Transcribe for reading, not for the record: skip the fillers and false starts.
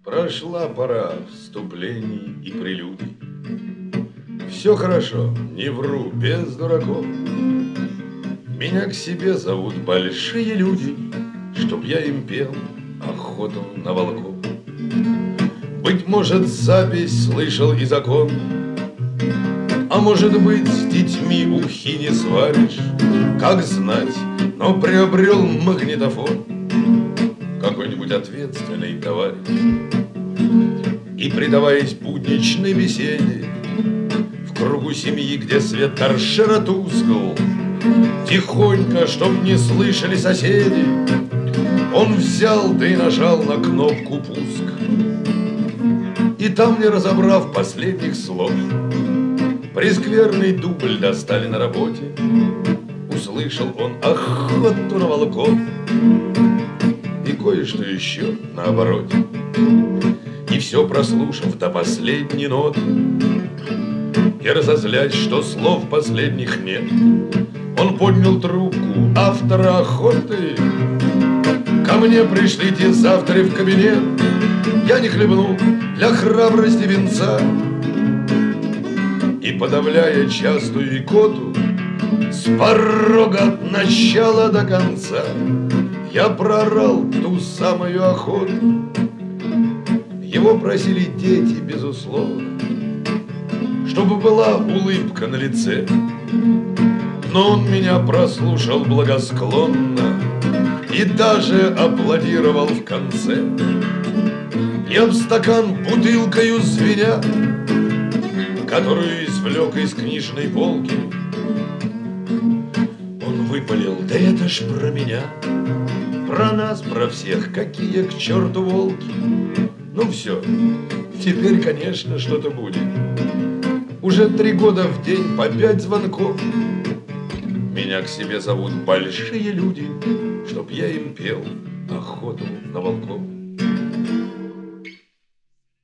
Прошла пора вступлений и прелюдий. Все хорошо, не вру, без дураков. Меня к себе зовут большие люди, чтоб я им пел охоту на волков. Быть может, запись слышал и закон, а может быть, с детьми ухи не сваришь. Как знать, но приобрел магнитофон какой-нибудь ответственный товарищ. И, предаваясь будничной беседе, в кругу семьи, где свет торшера тускл, тихонько, чтоб не слышали соседи, он взял да и нажал на кнопку пуск. И там, не разобрав последних слов, прескверный дубль достали на работе. Услышал он охоту на волков и кое-что еще на обороте. И все прослушав до последней ноты, и разозлясь, что слов последних нет, он поднял трубку автора охоты. Ко мне пришлите завтра в кабинет, я не хлебну для храбрости венца. И, подавляя частую икоту, с порога от начала до конца я проорал ту самую охоту. Его просили дети, безусловно, чтобы была улыбка на лице. Но он меня прослушал благосклонно и даже аплодировал в конце. И об стакан бутылкою звеня, которую извлек из книжной полки, он выпалил: да это ж про меня, про нас, про всех, какие к черту волки. Ну все, теперь, конечно, что-то будет. Уже 3 года в день по 5 звонков. Меня к себе зовут большие люди, чтоб я им пел охоту на волков.